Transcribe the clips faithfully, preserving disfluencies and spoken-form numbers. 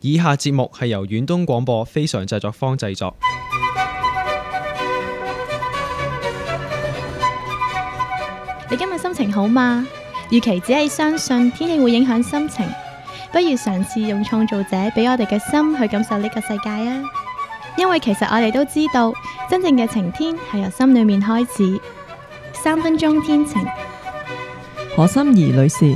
以下節目係由遠東廣播非常製作坊製作。 你今日心情好嗎？與其只係相信天氣會影響心情，不如嘗試用創造者俾我哋嘅心去感受呢個世界啊！因為其實我哋都知道，真正嘅晴天係由心裏面開始。三分鐘天晴， 何心怡女士。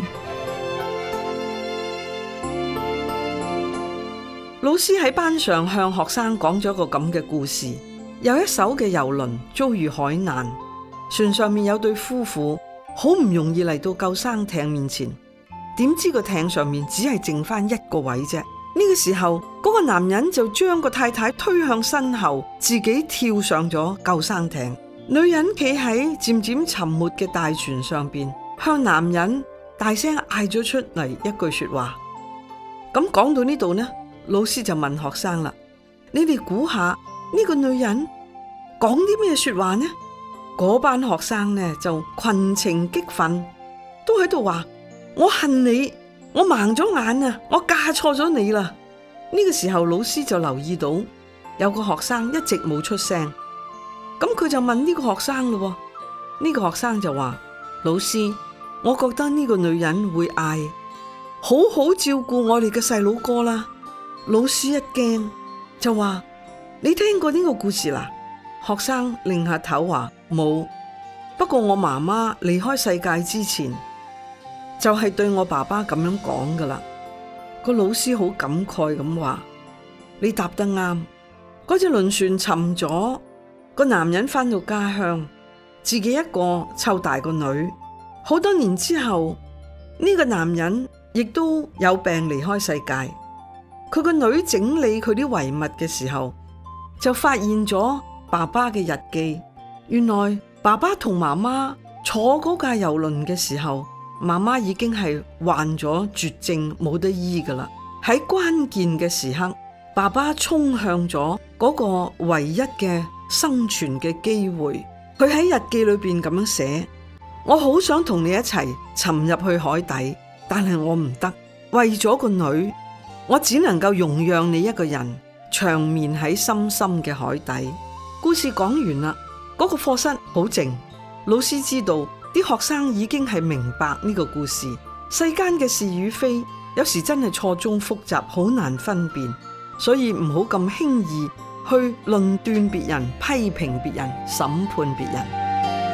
老師喺班上向學生講咗個咁嘅故事：有一艘嘅郵輪遭遇海難，船上面有對夫婦，好唔容易嚟到救生艇面前，點知個艇上面只係剩翻一個位啫。呢個時候，嗰個男人就將個太太推向身後，自己跳上咗救生艇。女人企喺漸漸沉沒嘅大船上邊，向男人大聲嗌咗出嚟一句說話。咁講到呢度呢，老師就問學生啦：你哋估下呢個女人講啲咩說話呢？嗰班學生呢就群情激憤，都喺度話：我恨你，我盲咗眼啊，我嫁錯咗你啦！呢個時候老師就留意到有個學生一直冇出聲，咁佢就問呢個學生咯，呢個學生就話：老師，我覺得呢個女人會嗌好好照顧我哋嘅細佬哥啦。老師一驚就話：你聽過呢個故事啦？學生擰下頭話：冇，不過我媽媽離開世界之前就係對我爸爸咁樣講噶啦。個老師好感慨咁話：你答得啱。嗰隻輪船沉咗，個男人返到家鄉，自己一個湊大個女。好多年之後，呢個男人亦都有病離開世界。佢個女整理佢啲遺物嘅時候，就發現咗爸爸嘅日記。原來爸爸同媽媽坐嗰架郵輪嘅時候，媽媽已經係患咗絕症，冇得醫噶啦。喺關鍵嘅時刻，爸爸衝向咗嗰個唯一嘅生存嘅機會。佢喺日記裏邊咁樣寫：我好想同你一齊沉入去海底，但係我唔得，為咗個女，我只能夠容讓你一個人長眠喺深深嘅海底。故事講完啦，嗰個課室好靜。老師知道啲學生已經係明白呢個故事，世間嘅是與非，有時真係錯綜複雜，好難分辨，所以唔好咁輕易去論斷別人、批評別人、審判別人。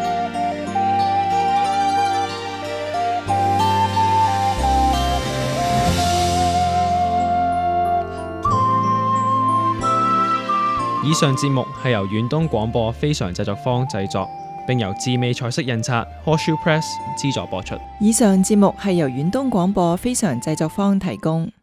以上節目係由遠東廣播非常製作坊製作，並由智美彩色印刷 Horseshoe Press 資助播出。 以上節目係由遠東廣播非常製作坊提供。